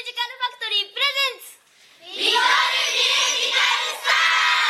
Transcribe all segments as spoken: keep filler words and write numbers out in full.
ジカルファクトリープレゼンツリトルミュージカルスタ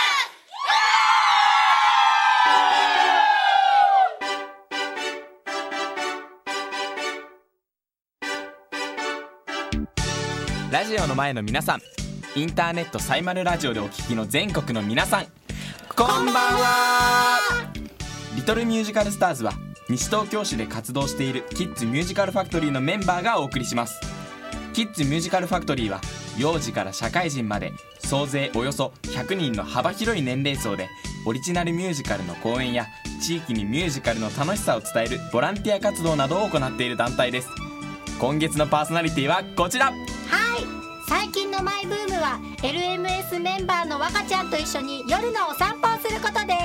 ーラジオの前の皆さん、インターネットサイマルラジオでお聞きの全国の皆さん、こんばんは。リトルミュージカルスターズは西東京市で活動しているキッズミュージカルファクトリーのメンバーがお送りします。キッズミュージカルファクトリーは幼児から社会人まで総勢およそひゃくにんの幅広い年齢層でオリジナルミュージカルの公演や地域にミュージカルの楽しさを伝えるボランティア活動などを行っている団体です。今月のパーソナリティはこちら。 はい、最近のマイブームは エルエムエス メンバーの若ちゃんと一緒に夜のお散歩をすることです。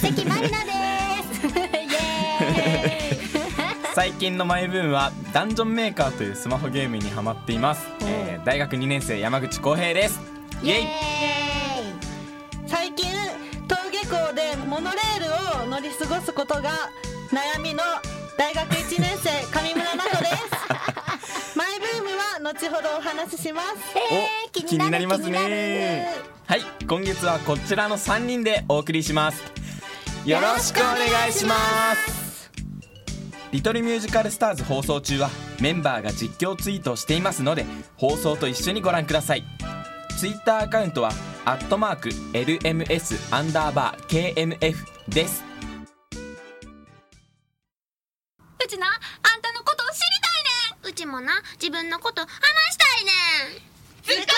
関まりなですイエーイ最近のマイブームはダンジョンメーカーというスマホゲームにハマっています、えー、大学にねん生山口浩平です。イエイ。 最近登下校でモノレールを乗り過ごすことが悩みの大学いちねん生上村奈子ですマイブームは後ほどお話しします。 えー、 気になる、気になりますね。はい、今月はこちらのさんにんでお送りします。よろしくお願いします。リトルミュージカルスターズ放送中はメンバーが実況ツイートをしていますので、放送と一緒にご覧ください。ツイッターアカウントはアットマーク エルエムエス アンダーバー ケーエムエフ です。 うちな、あんたのことを知りたいねん。うちもな、自分のこと話したいねん。ずっこけ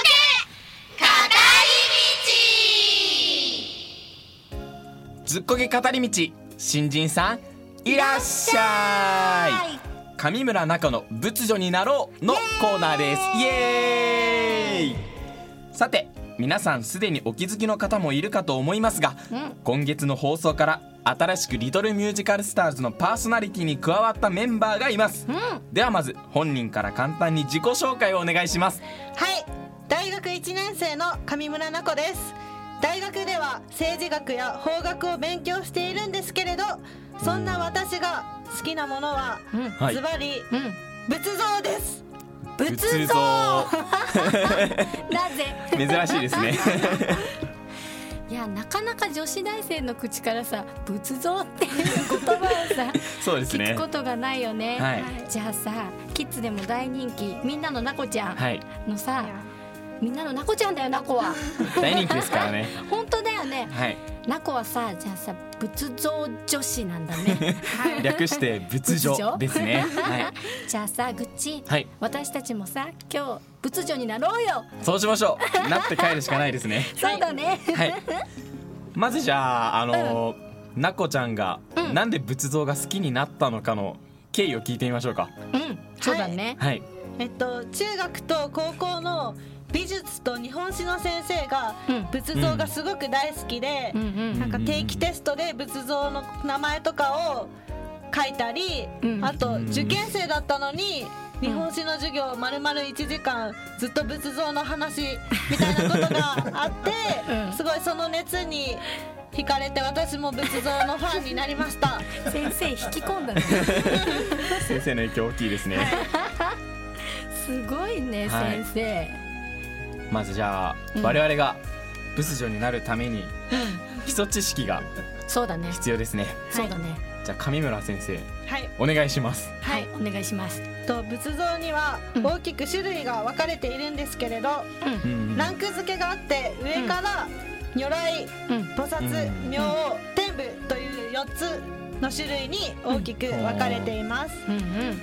語り道。 ずっこけ語り道、新人さんいらっしゃい。上村奈子の仏女になろうのコーナーです。イエーイ。さて皆さんすでにお気づきの方もいるかと思いますが、うん、今月の放送から新しくリトルミュージカルスターズのパーソナリティに加わったメンバーがいます、うん、ではまず本人から簡単に自己紹介をお願いします。 はい、大学いちねん生の上村奈子です。大学では政治学や法学を勉強しているんですけれど、そんな私が好きなものはズバリ仏像です。 仏像なぜ珍しいですねいや、なかなか女子大生の口からさ、仏像っていう言葉をさそうですね、 聞くことがないよね、はい、じゃあさ、キッズでも大人気みんなのなこちゃんのさ、はい、みんなのなこちゃんだよ、なこは大人気ですからね本当だよね、はい、なこはさ、じゃあさ、仏像女子なんだね略して仏女ですね、はい、 じゃあさ、ぐっち、 はい、 私たちもさ、今日仏女になろうよ。 そうしましょう。なって帰るしかないですねそうだね、 はい、まずじゃあ、あのーうん、なこちゃんが、うん、なんで仏像が好きになったのかの経緯を聞いてみましょうか。 うん、そうだね、 はい、 えっと、中学と高校の美術と日本史の先生が仏像がすごく大好きで、うん、なんか定期テストで仏像の名前とかを書いたり、うん、あと受験生だったのに日本史の授業まるまるいちじかんずっと仏像の話みたいなことがあって、うん、すごいその熱に惹かれて私も仏像のファンになりました先生引き込んだね先生の影響大きいですねすごいね、はい、先生。 まずじゃあ、うん、我々が仏女になるために基礎知識が必要ですね。 そうだね。 じゃあ上村先生、 はい、 お願いします。 はい、お願いします。 と、仏像には大きく種類が分かれているんですけれど、うん、ランク付けがあって上から如来、うん、菩薩、明王、天部というよっつの種類に大きく分かれています、うんうん、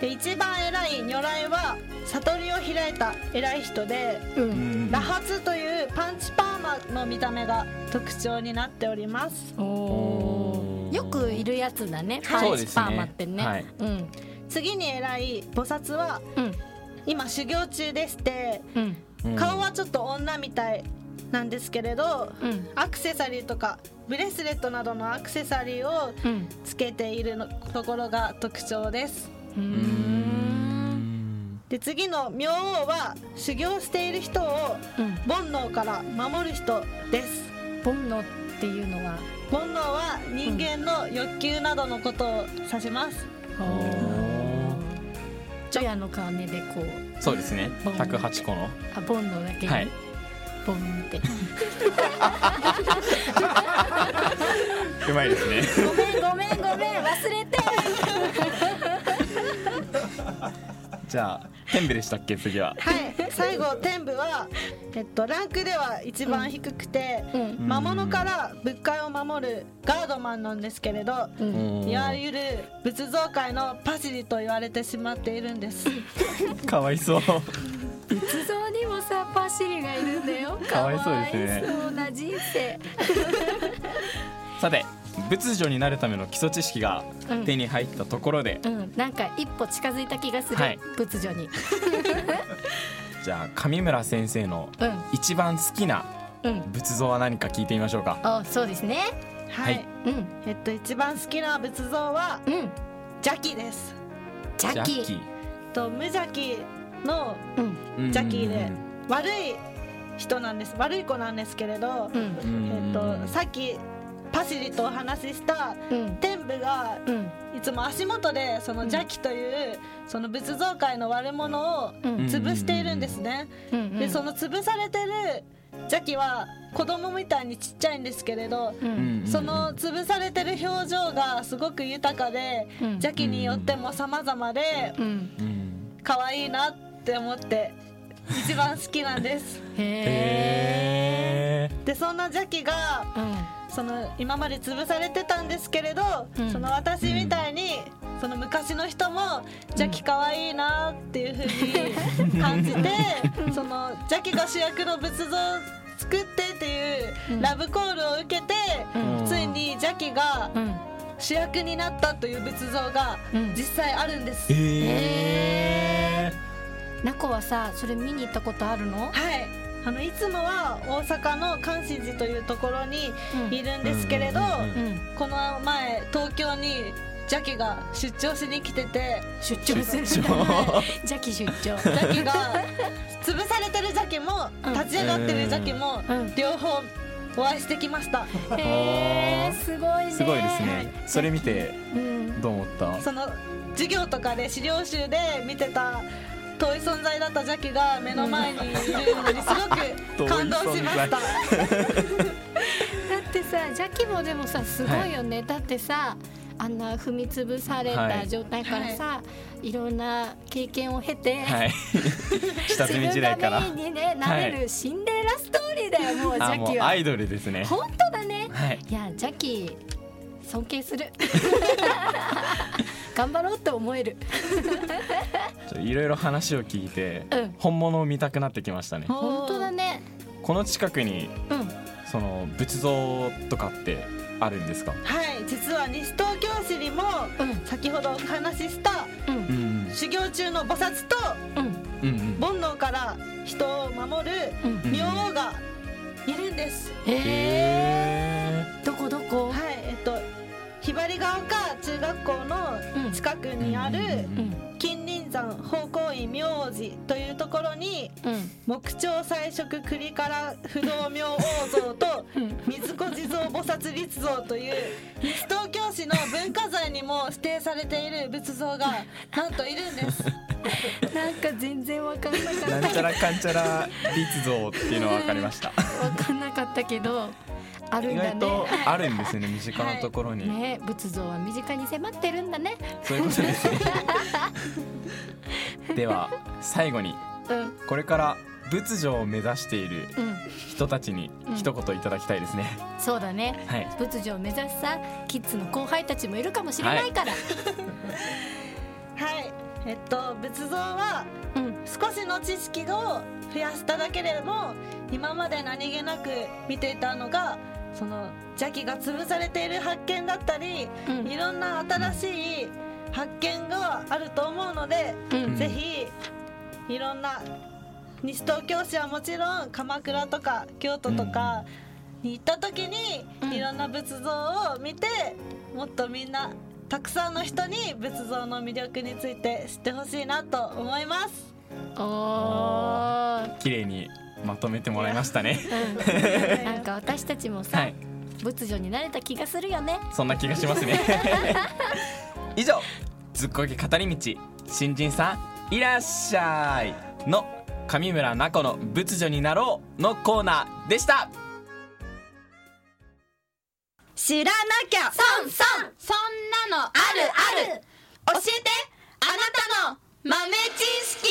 で一番偉い如来は悟りを開いた偉い人で、うん、羅髪というパンチパーマの見た目が特徴になっております。 お、よくいるやつだね、パンチパーマってね、はい、うん、 次に偉い菩薩は、うん、今修行中でして、うん、顔はちょっと女みたいなんですけれど、うん、アクセサリーとかブレスレットなどのアクセサリーをつけているのところが特徴です。うーん、で次の明王は修行している人を煩悩から守る人です。 煩悩っていうのは、 煩悩は人間の欲求などのことを指します。 除夜の鐘でこうそうですね、 ボンひゃくはちこのあボンのだけに、 はい、 ボンってうまいですね。 ごめんごめんごめん忘れてじゃあ天部でしたっけ、次は。 はい、最後天部は、えっと、ランクでは一番低くて、 うん、 魔物から仏界を守るガードマンなんですけれど、 うん、 いわゆる仏像界のパシリと言われてしまっているんです。 かわいそう。 仏像にもさパシリがいるんだよ。 かわいそうですね。 かわいそうな人生さて仏女になるための基礎知識が手に入ったところで、 うんうん、なんか一歩近づいた気がする、はい、仏女にじゃあ上村先生の一番好きな仏像は何か聞いてみましょうか。 うん、あ、そうですね。 はい、はい、 うん、 えっと一番好きな仏像は、うん、邪気です。 邪気と無邪気の邪気で悪い人なんです。悪い子なんですけれど、うん、えっとさっきパシリとお話しした天部がいつも足元でその邪気というその仏像界の悪者を潰しているんですね。でその潰されてる邪気は子供みたいにちっちゃいんですけれど、その潰されてる表情がすごく豊かで邪気によっても様々で可愛いなって思って一番好きなんです。 へー。 でそんな邪気がその今まで潰されてたんですけれど、うん、その私みたいに、うん、その昔の人も邪気かわいいなっていう風に感じて、うん、その邪気が主役の仏像を作ってっていうラブコールを受けて、うん、ついに邪気が主役になったという仏像が実際あるんです。 うん、へー。ナコはさそれ見に行ったことあるの？ はい、あのいつもは大阪の関心寺というところにいるんですけれど、この前東京に邪気が出張しに来てて、 出張する邪気出張邪気が潰されてる邪気も立ち上がってる邪気も両方お会いしてきました。 へー、すごいね。 すごいですね。それ見てどう思った？ その授業とかで資料集で見てた遠い存在だった邪気が目の前にいるのにすごく感動しました。だってさ邪気もでもさすごいよね、はい、だってさあんな踏み潰された状態からさ、はい、いろんな経験を経て、はい、 下積み時代から自分がメインに、ね、なれるシンデレラストーリーだよ、もう邪気は。 アイドルですね。 本当だね、はい、いや邪気尊敬する頑張ろうって思えるいろいろ話を聞いて、うん、本物を見たくなってきましたね。 本当だね。 この近くに、うん、その仏像とかってあるんですか？ はい、実は西東京市にも、うん、先ほどお話しした、うん、修行中の菩薩と、うん、煩悩から人を守る明王がいるんです。 へえ。どこどこ？ はい、えっとひばりが丘中学校の近くにある金輪山宝光院明王寺というところに、木彫彩色栗から不動明王像と水子地蔵菩薩立像という西東京市の文化財にも指定されている仏像がなんといるんです。 なんか全然分かんなかった。 なんちゃらかんちゃら立像っていうのは分かりました。 分かんなかったけどあるんだね。 意外とあるんですよね、身近なところに、 はい、ね、仏像は身近に迫ってるんだね。 そういうことですねでは最後に、うん、これから仏女を目指している人たちに一言いただきたいですね、 うん、そうだね、はい、仏女を目指すさキッズの後輩たちもいるかもしれないから、はいはい、えっと仏像は少しの知識を増やしただけでも今まで何気なく見ていたのがその邪気が潰されている発見だったり、うん、いろんな新しい発見があると思うので、うん、ぜひいろんな西東京市はもちろん鎌倉とか京都とかに行った時に、うん、いろんな仏像を見てもっとみんなたくさんの人に仏像の魅力について知ってほしいなと思います。 おー、 綺麗にまとめてもらいましたね、 うん、なんか私たちもさ、はい、仏女になれた気がするよね。 そんな気がしますね以上ずっこけ語り道新人さんいらっしゃい。 の上村奈子の仏女になろうのコーナーでした。 知らなきゃそんそん、そんなのあるある、教えてあなたの豆知識。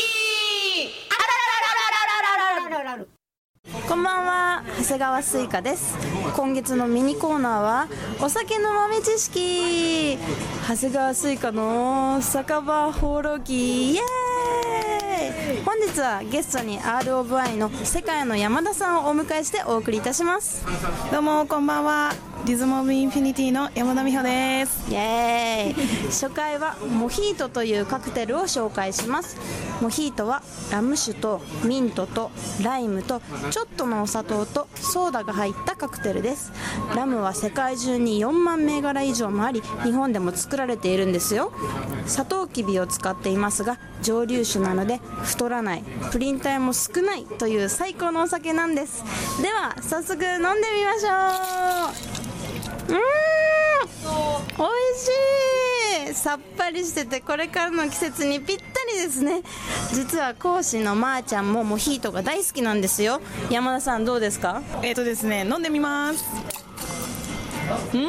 あらららららららららららら。 こんばんは、長谷川すいかです。今月のミニコーナーはお酒の豆知識。長谷川すいかの酒場放浪記、イエーイ。本日はゲストに アールオブアイ の世界の山田さんをお迎えしてお送りいたします。 どうもこんばんは、リズムオブインフィニティの山田美穂です。 イエーイ。初回はモヒートというカクテルを紹介します。モヒートはラム酒とミントとライムとちょっとのお砂糖とソーダが入ったカクテルです。ラムは世界中によんまん銘柄以上もあり、日本でも作られているんですよ。サトウキビを使っていますが、蒸留酒なので太らない、プリン体も少ないという最高のお酒なんです。では早速飲んでみましょう。うーん、美味しい。さっぱりしててこれからの季節にぴったりですね。実は講師のまーちゃんもモヒートが大好きなんですよ。山田さんどうですか？ えーとですね飲んでみます。うん、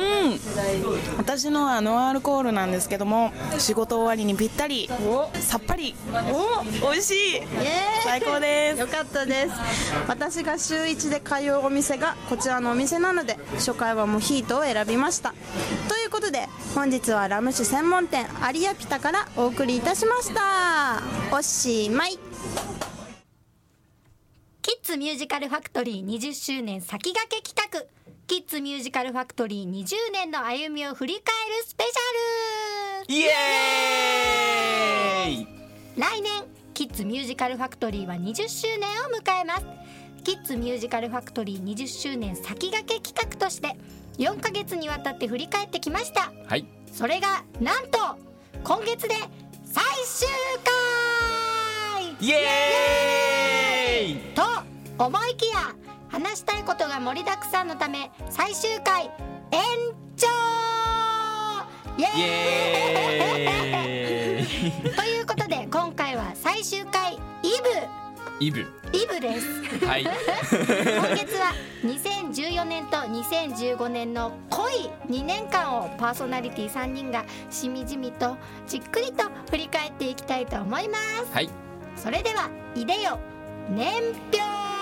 私のはノンアルコールなんですけども、仕事終わりにぴったり、さっぱり、お、美味しい、イエーイ、最高です。 よかったです。私が週いちで通うお店がこちらのお店なので、初回はモヒートを選びました。ということで本日はラム酒専門店アリアピタからお送りいたしました。おしまい。 キッズミュージカルファクトリーにじゅっしゅうねん先駆け企画、キッズミュージカルファクトリーにじゅうねんの歩みを振り返るスペシャル。 イエーイ。 来年キッズミュージカルファクトリーはにじゅっしゅうねんを迎えます。キッズミュージカルファクトリーにじゅっしゅうねん先駆け企画としてよんかげつにわたって振り返ってきました。 はい、 それがなんと今月で最終回イエーイと思いきや、話したいことが盛りだくさんのため最終回延長イエーイということで今回は最終回イブイブイブですはい今月はにせんじゅうよねんとにせんじゅうごねんの濃いにねんかんをパーソナリティさんにんがしみじみとじっくりと振り返っていきたいと思います。 はい、 それではいでよ年表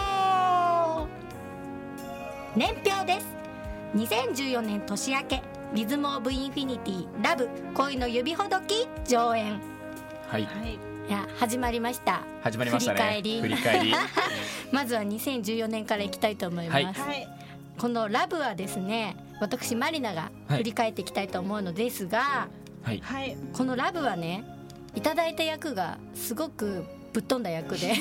年表です。にせんじゅうよねん年明け、リズムオブインフィニティラブ恋の指ほどき上演。 はい、 いや始まりました。 始まりましたね。 振り返り振り返りまずはにせんじゅうよねんからいきたいと思います、はい、このラブはですね、私マリナが振り返っていきたいと思うのですが、 はいはい、 このラブはね、いただいた役がすごくぶっ飛んだ役で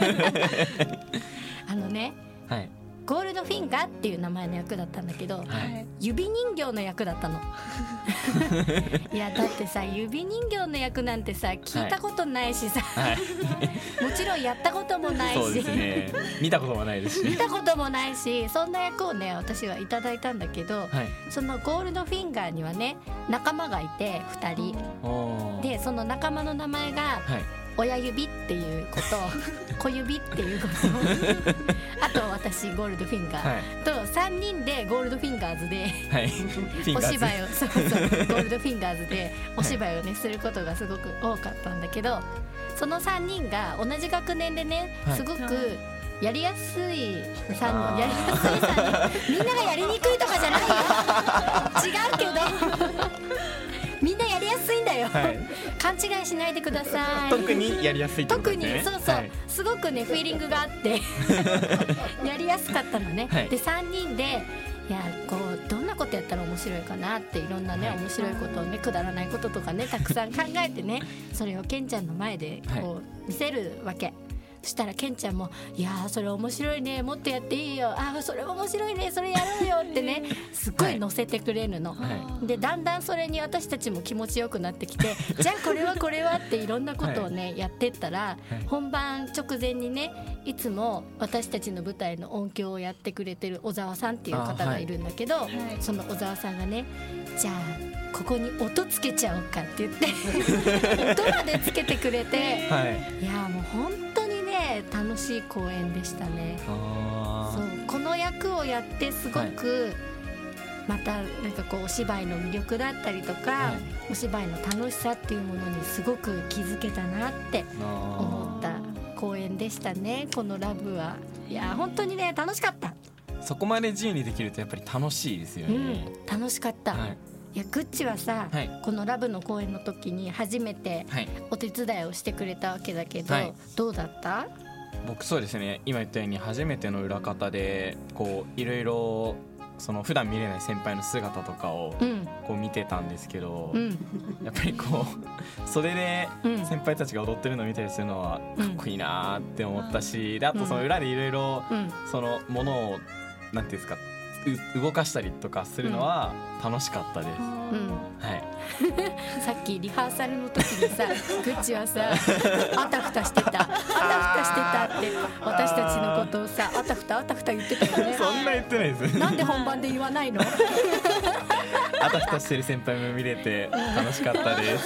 あのね、はい、ゴールドフィンガーっていう名前の役だったんだけど、はい、指人形の役だったのいやだってさ、指人形の役なんてさ聞いたことないしさ、はい、もちろんやったこともないし、 そうですね、見たこともないですし見たこともないし、そんな役をね私はいただいたんだけど、はい、そのゴールドフィンガーにはね仲間がいてふたりで、その仲間の名前が、はい、親指っていうこと小指っていうことあと私ゴールドフィンガー、はい、とさんにんでゴールドフィンガーズで、はい、お芝居をそうそうゴールドフィンガーズでお芝居をねすることがすごく多かったんだけど、そのさんにんが同じ学年でねすごくやりやすいさんのやりやすいさんにみんながやりにくいとかじゃないよ違うけどみんなやりやすいんだよ、はい、勘違いしないでください。 特にやりやすいってことですね。 特にそうそう、 はい、 すごくねフィーリングがあってやりやすかったのね、はい、でさんにんでいやこうどんなことやったら面白いかなっていろんなね面白いことをねくだらないこととかねたくさん考えてねそれをケンちゃんの前でこう見せるわけ。そしたらケンちゃんもいやーそれ面白いね、もっとやっていいよ、あーそれ面白いね、それやろうよってねすっごい乗せてくれるの、はい、でだんだんそれに私たちも気持ちよくなってきてじゃあこれはこれはっていろんなことをね、はい、やってったら、はい、本番直前にねいつも私たちの舞台の音響をやってくれてる小沢さんっていう方がいるんだけど、はい、その小沢さんがねじゃあここに音つけちゃおうかって言って音までつけてくれて、はい、いやもう本当にねて楽しい公演でしたね。あそうこの役をやってすごく、はい、またなんかこうお芝居の魅力だったりとか、はい、お芝居の楽しさっていうものにすごく気づけたなって思った公演でしたね。このラブはいや本当にね楽しかった。 そこまで自由にできるとやっぱり楽しいですよね、うん、 楽しかった、はい、いやグッチはさ、はい、このラブの公演の時に初めてお手伝いをしてくれたわけだけど、はい、どうだった？ 僕そうですね今言ったように初めての裏方でこういろいろその普段見れない先輩の姿とかをこう見てたんですけど、うん、やっぱりこう袖で先輩たちが踊ってるのを見たりするのはかっこいいなって思ったし、であとその裏でいろいろそのものをなんていうんですか動かしたりとかするのは楽しかったです、うんはい、 さっきリハーサルの時にさグッチはさあたふたしてたあたふたしてたって私たちのことをさあたふたあたふた言ってたよね。 そんな言ってないです。 なんで本番で言わないの？ あたふたしてる先輩も見れて楽しかったです。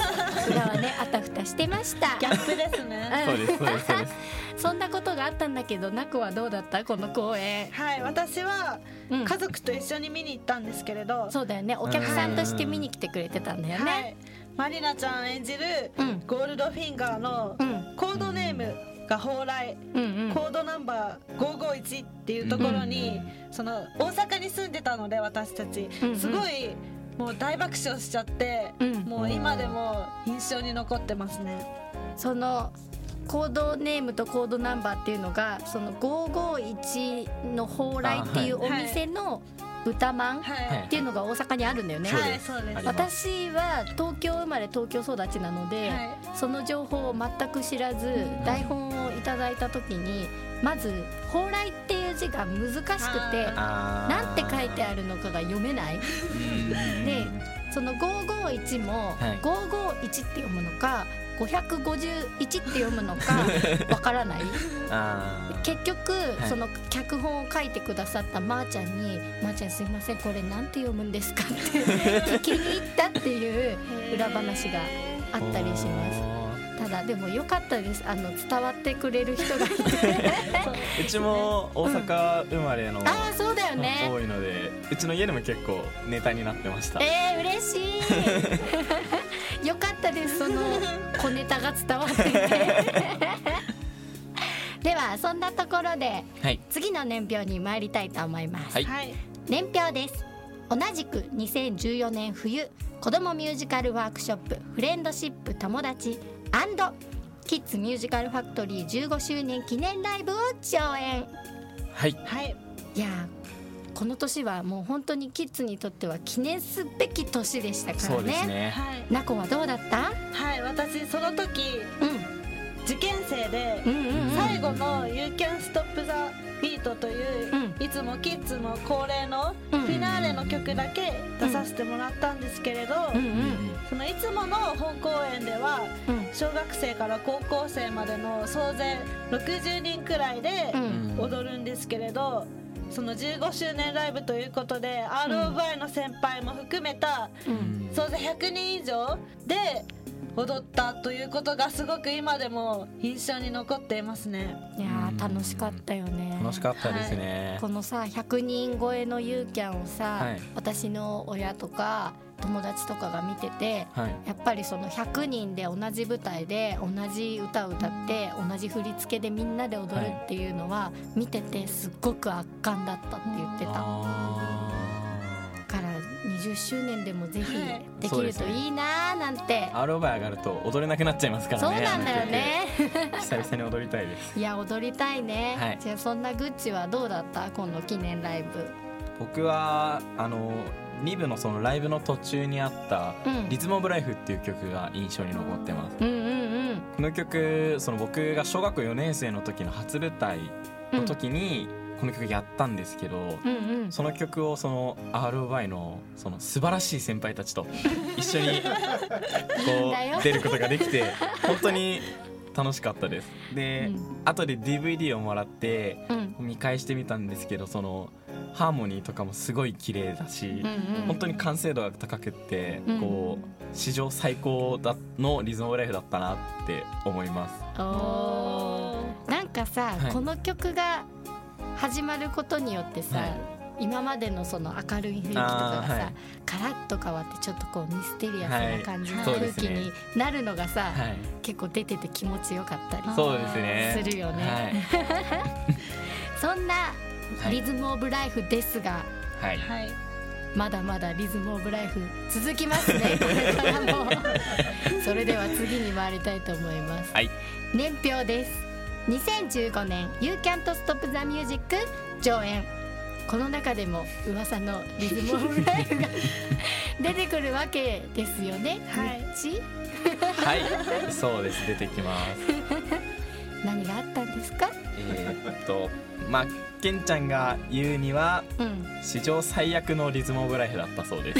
裏はねあたふたしてました。 ギャップですね。 そうですそうですそうです。 そんなことがあったんだけど、ナコはどうだったこの公演？ はい、私は家族と一緒に見に行ったんですけれど、 うん、そうだよね、お客さんとして見に来てくれてたんだよね、はい、 マリナちゃん演じるゴールドフィンガーのコードネームが蓬莱、うんうん、コードナンバーごーごーいちっていうところに、うん、その大阪に住んでたので私たち、うんうん、すごいもう大爆笑しちゃって、うん、もう今でも印象に残ってますね。 そのコードネームとコードナンバーっていうのがそのごーごーいちの蓬莱っていうお店の豚まんっていうのが大阪にあるんだよね、 はいはい、そうです。 私は東京生まれ東京育ちなので、はい、その情報を全く知らず台本をいただいた時にまず蓬莱っていう字が難しくてなんて書いてあるのかが読めないで、そのごーごーいちもごーごーいちって読むのかごひゃくごじゅういちって読むのかわからないあ結局、はい、その脚本を書いてくださったまーちゃんにまーちゃんすいませんこれなんて読むんですかって聞きに行ったっていう裏話があったりします。ただでも良かったです、あの伝わってくれる人がいてうちも大阪生まれの、うん、 あーそうだよね多いのでうちの家でも結構ネタになってました。 えー嬉しいよかったです、その小ネタが伝わっていてではそんなところで、はい、次の年表に参りたいと思います、はい、年表です。同じくにせんじゅうよねん冬子どもミュージカルワークショップフレンドシップ友達&キッズミュージカルファクトリーじゅうごしゅうねん記念ライブを上演。 はい、 はい、いやこの年はもう本当にキッズにとっては記念すべき年でしたからね。 そうですね、 はい、ナコはどうだった？ はい、私その時、うん、受験生で、うんうんうん、最後の You Can Stop the Beat という、うん、いつもキッズの恒例のフィナーレの曲だけ出させてもらったんですけれど、うんうんうん、そのいつもの本公演では、うん、小学生から高校生までの総勢ろくじゅうにんくらいで踊るんですけれど、そのじゅうごしゅうねんライブということで、うん、アールオーブアイ の先輩も含めた、うん、総勢ひゃくにん以上で踊ったということがすごく今でも印象に残っていますね。 いや楽しかったよね。 楽しかったですね、 はい、このさひゃくにん超えのユーキャンをさ、はい、私の親とか友達とかが見てて、はい、やっぱりそのひゃくにんで同じ舞台で同じ歌を歌って同じ振り付けでみんなで踊るっていうのは見ててすっごく圧巻だったって言ってた。からにじゅっしゅうねんでもぜひできるといいなーなんて、 アールオーバー上がると踊れなくなっちゃいますからね。 そうなんだよね久々に踊りたいです。 いや踊りたいね、はい、じゃあそんなグッチはどうだった今度記念ライブ？ 僕はあのに部のそのライブの途中にあったリズムオブライフっていう曲が印象に残ってます、うんうんうん、この曲その僕が小学校よねん生の時の初舞台の時にこの曲やったんですけど、うんうん、その曲をその アールオーブアイ のその素晴らしい先輩たちと一緒にこう出ることができて本当に楽しかったです。で、うん、後で ディーブイディー をもらって見返してみたんですけど、そのハーモニーとかもすごい綺麗だし、うんうん、本当に完成度が高くって、うん、こう史上最高だのリズムオブライフだったなって思います。 おなんかさ、はい、この曲が始まることによってさ、はい、今までのその明るい雰囲気とかがさ、はい、カラッと変わってちょっとこうミステリアスな感じの空気になるのがさ、はい、結構出てて気持ちよかったりするよね。はい、そんなリズムオブライフですが、はいはい、まだまだリズムオブライフ続きますねこれからもそれでは次に回りたいと思います、はい、年表です。にせんじゅうごねん You Can't Stop the Music 上演。この中でも噂のリズムオブライフが出てくるわけですよね。はい、 はい、そうです、出てきます何があったんですか？ えー、っとまあケンちゃんが言うには、うん、史上最悪のリズムオブライフだったそうです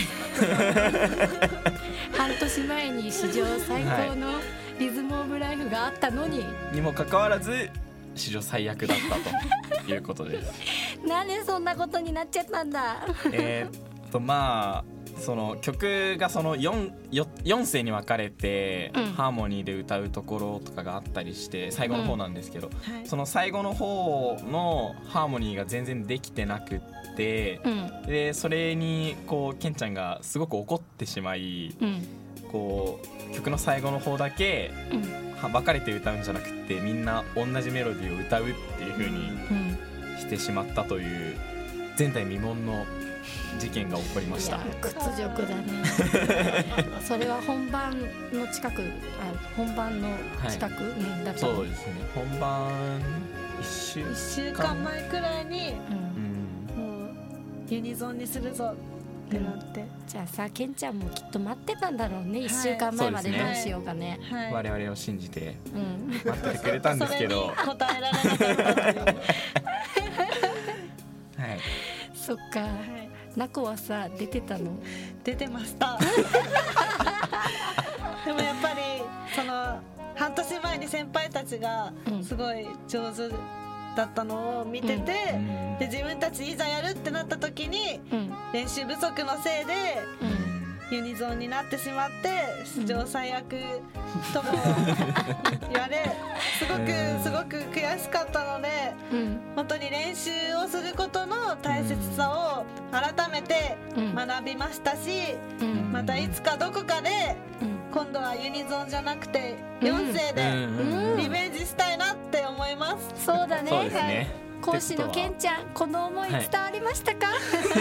半年前に史上最高のリズムオブライフがあったのに、 にもかかわらず史上最悪だったということですなんでそんなことになっちゃったんだえーっとまあその曲がその 4, よん世に分かれて、うん、ハーモニーで歌うところとかがあったりして最後の方なんですけど、うんはい、その最後の方のハーモニーが全然できてなくって、うん、でそれにこうケンちゃんがすごく怒ってしまい、うん、こう曲の最後の方だけ、うん分かれて歌うんじゃなくてみんな同じメロディーを歌うっていう風にしてしまったという前代未聞の事件が起こりました。いや屈辱だねそれは本番の近くあ本番の近く、はいうん、だったそうですね。本番いっしゅうかん、 いっしゅうかんまえくらいに、うん、もうユニゾンにするぞってなって、うん、 じゃあさケンちゃんもきっと待ってたんだろうね、はい、いっしゅうかんまえまでどうしようかね、 はい、我々を信じて待っててくれたんですけど、 うん、それに答えられなかったはいそっか、はい、ナコはさ出てたの？ 出てましたでもやっぱりその半年前に先輩たちがすごい上手だったのを見てて、うん、で自分たちいざやるってなった時に、うん、練習不足のせいで、うん、ユニゾンになってしまって史上最悪とも言われすごくすごく悔しかったので、うん、本当に練習をすることの大切さを改めて学びましたし、うん、またいつかどこかで、うん今度はユニゾンじゃなくてよん世でリベンジしたいなって思います、 うんうん、そうだね、そうですね、はい、講師のケンちゃんこの思い伝わりましたか、はい、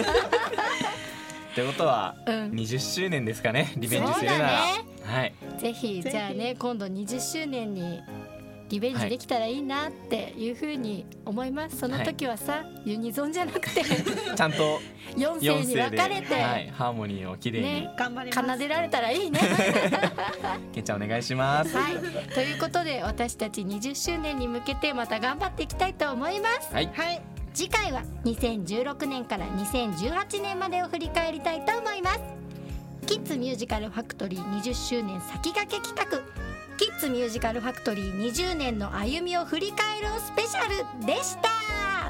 ってことは、うん、にじゅっしゅうねんですかねリベンジするなら、ねはい、 ぜひじゃあね今度にじゅっしゅうねんにリベンジできたらいいなっていうふうに思います。その時はさ、はい、ユニゾンじゃなくてちゃんとよん世に分かれて、 はい、ハーモニーをきれいに、 ね、頑張ります。奏でられたらいいねケンちゃんお願いします、 はい、ということで私たちにじゅっしゅうねんに向けてまた頑張っていきたいと思います、はいはい、次回はにせんじゅうろくねんからにせんじゅうはちねんまでを振り返りたいと思います。キッズミュージカルファクトリーにじゅっしゅうねん先駆け企画キッズミュージカルファクトリーにじゅうねんの歩みを振り返ろうスペシャルでした。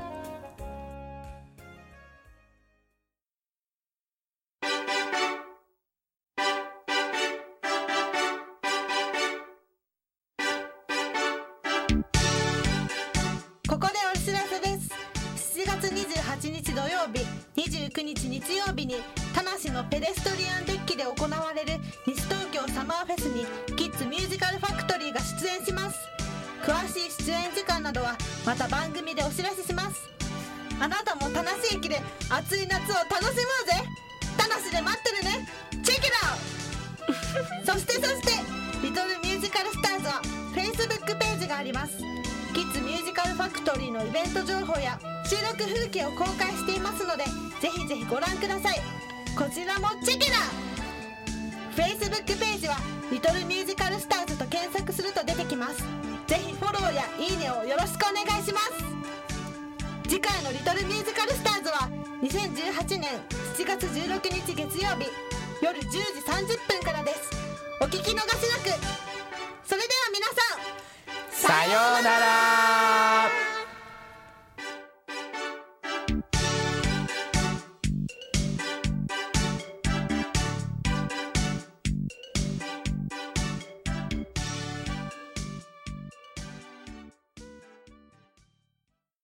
ここでお知らせです。しちがつにじゅうはちにち土曜日、にじゅうくにち日曜日に田無のペデストリアンデッキで行われる西東京サマーフェスにキッズミュージカルファクトリーが出演します。詳しい出演時間などはまた番組でお知らせします。あなたも田無駅で暑い夏を楽しもうぜ。田無で待ってるね。チェックイットそしてそしてリトルミュージカルスターズは Facebook ページがあります。キッズミュージカルファクトリーのイベント情報や収録風景を公開していますのでぜひぜひご覧ください。こちらもチェックだ。 Facebook ページはリトルミュージカルスターズと検索すると出てきます。ぜひフォローやいいねをよろしくお願いします。次回のリトルミュージカルスターズはにせんじゅうはちねんしちがつじゅうろくにち月曜日夜じゅうじさんじゅっぷんからです。お聞き逃しなく。それでは皆さんさようなら。